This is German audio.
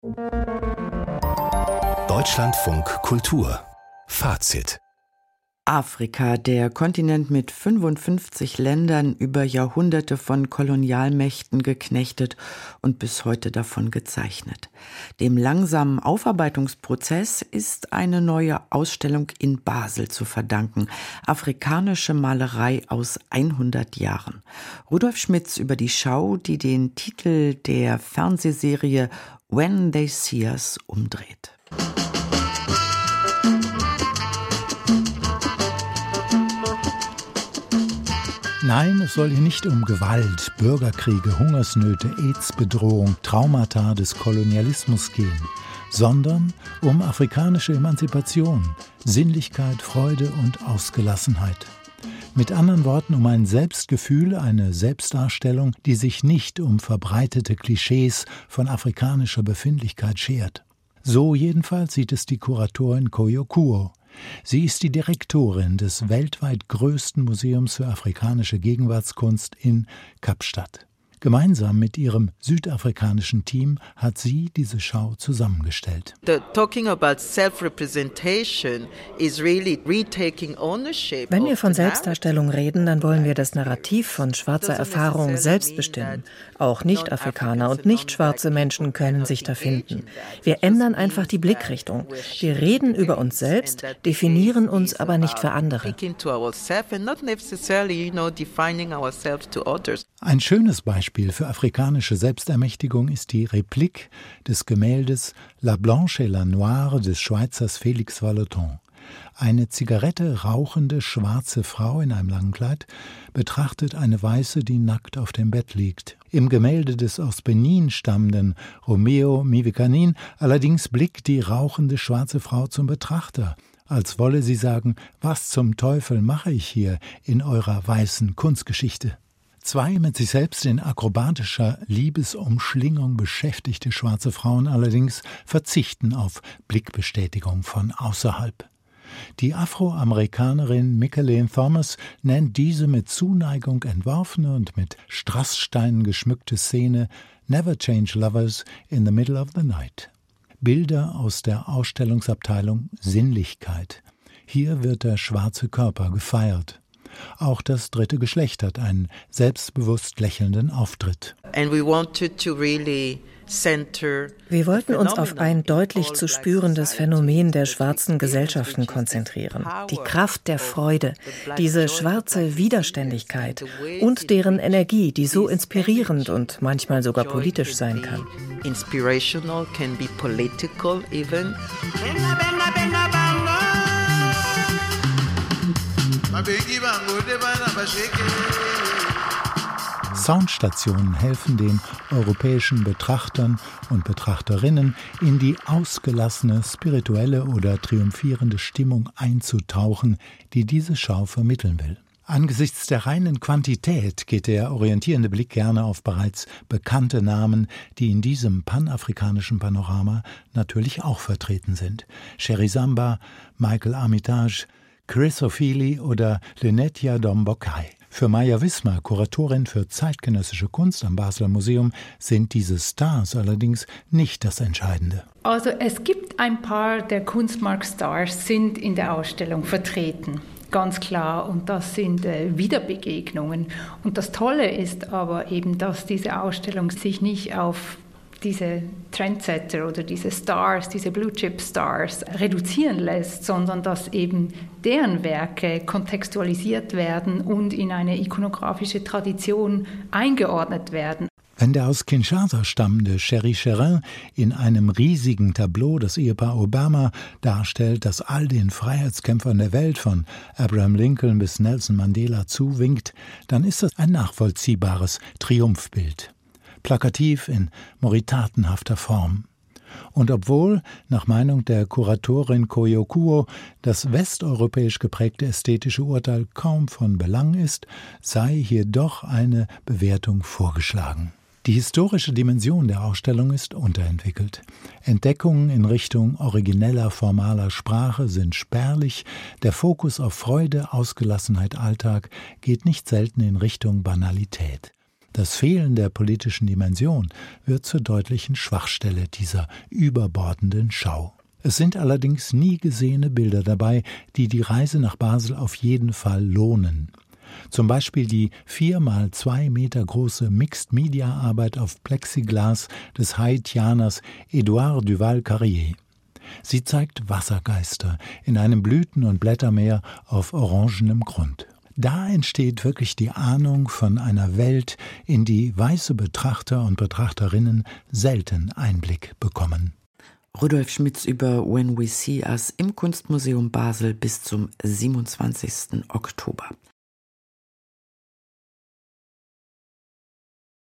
Deutschlandfunk Kultur Fazit. Afrika, der Kontinent mit 55 Ländern, über Jahrhunderte von Kolonialmächten geknechtet und bis heute davon gezeichnet. Dem langsamen Aufarbeitungsprozess ist eine neue Ausstellung in Basel zu verdanken. Afrikanische Malerei aus 100 Jahren. Rudolf Schmitz über die Schau, die den Titel der Fernsehserie When They See Us umdreht. Nein, es soll hier nicht um Gewalt, Bürgerkriege, Hungersnöte, AIDS-Bedrohung, Traumata des Kolonialismus gehen, sondern um afrikanische Emanzipation, Sinnlichkeit, Freude und Ausgelassenheit. Mit anderen Worten um ein Selbstgefühl, eine Selbstdarstellung, die sich nicht um verbreitete Klischees von afrikanischer Befindlichkeit schert. So jedenfalls sieht es die Kuratorin Koyo Kuo. Sie ist die Direktorin des weltweit größten Museums für afrikanische Gegenwartskunst in Kapstadt. Gemeinsam mit ihrem südafrikanischen Team hat sie diese Schau zusammengestellt. Wenn wir von Selbstdarstellung reden, dann wollen wir das Narrativ von schwarzer Erfahrung selbst bestimmen. Auch Nicht-Afrikaner und nicht-schwarze Menschen können sich da finden. Wir ändern einfach die Blickrichtung. Wir reden über uns selbst, definieren uns aber nicht für andere. Ein schönes Beispiel für afrikanische Selbstermächtigung ist die Replik des Gemäldes La Blanche et la Noire des Schweizers Félix Vallotton. Eine Zigarette rauchende schwarze Frau in einem langen Kleid betrachtet eine Weiße, die nackt auf dem Bett liegt. Im Gemälde des aus Benin stammenden Romeo Mivekanin allerdings blickt die rauchende schwarze Frau zum Betrachter, als wolle sie sagen, was zum Teufel mache ich hier in eurer weißen Kunstgeschichte? Zwei mit sich selbst in akrobatischer Liebesumschlingung beschäftigte schwarze Frauen allerdings verzichten auf Blickbestätigung von außerhalb. Die Afroamerikanerin Mickalene Thomas nennt diese mit Zuneigung entworfene und mit Strasssteinen geschmückte Szene Never Change Lovers in the Middle of the Night. Bilder aus der Ausstellungsabteilung Sinnlichkeit. Hier wird der schwarze Körper gefeiert. Auch das dritte Geschlecht hat einen selbstbewusst lächelnden Auftritt. Wir wollten uns auf ein deutlich zu spürendes Phänomen der schwarzen Gesellschaften konzentrieren. Die Kraft der Freude, diese schwarze Widerständigkeit und deren Energie, die so inspirierend und manchmal sogar politisch sein kann. Inspirational can be political even. Soundstationen helfen den europäischen Betrachtern und Betrachterinnen, in die ausgelassene, spirituelle oder triumphierende Stimmung einzutauchen, die diese Schau vermitteln will. Angesichts der reinen Quantität geht der orientierende Blick gerne auf bereits bekannte Namen, die in diesem panafrikanischen Panorama natürlich auch vertreten sind. Sherry Samba, Michael Armitage, Chris Ofili oder Lenetia Dombokai. Für Maja Wismar, Kuratorin für zeitgenössische Kunst am Basler Museum, sind diese Stars allerdings nicht das Entscheidende. Also es gibt ein paar der Kunstmarkt-Stars sind in der Ausstellung vertreten. Ganz klar, und das sind Wiederbegegnungen. Und das Tolle ist aber eben, dass diese Ausstellung sich nicht auf diese Trendsetter oder diese Stars, diese Blue-Chip-Stars reduzieren lässt, sondern dass eben deren Werke kontextualisiert werden und in eine ikonografische Tradition eingeordnet werden. Wenn der aus Kinshasa stammende Sherry Cherin in einem riesigen Tableau das Ehepaar Obama darstellt, das all den Freiheitskämpfern der Welt von Abraham Lincoln bis Nelson Mandela zuwinkt, dann ist das ein nachvollziehbares Triumphbild. Plakativ in moritatenhafter Form. Und obwohl, nach Meinung der Kuratorin Koyo Kuo, das westeuropäisch geprägte ästhetische Urteil kaum von Belang ist, sei hier doch eine Bewertung vorgeschlagen. Die historische Dimension der Ausstellung ist unterentwickelt. Entdeckungen in Richtung origineller, formaler Sprache sind spärlich. Der Fokus auf Freude, Ausgelassenheit, Alltag geht nicht selten in Richtung Banalität. Das Fehlen der politischen Dimension wird zur deutlichen Schwachstelle dieser überbordenden Schau. Es sind allerdings nie gesehene Bilder dabei, die die Reise nach Basel auf jeden Fall lohnen. Zum Beispiel die 4x2 Meter große Mixed-Media-Arbeit auf Plexiglas des Haitianers Edouard Duval-Carrier. Sie zeigt Wassergeister in einem Blüten- und Blättermeer auf orangenem Grund. Da entsteht wirklich die Ahnung von einer Welt, in die weiße Betrachter und Betrachterinnen selten Einblick bekommen. Rudolf Schmitz über When We See Us im Kunstmuseum Basel bis zum 27. Oktober.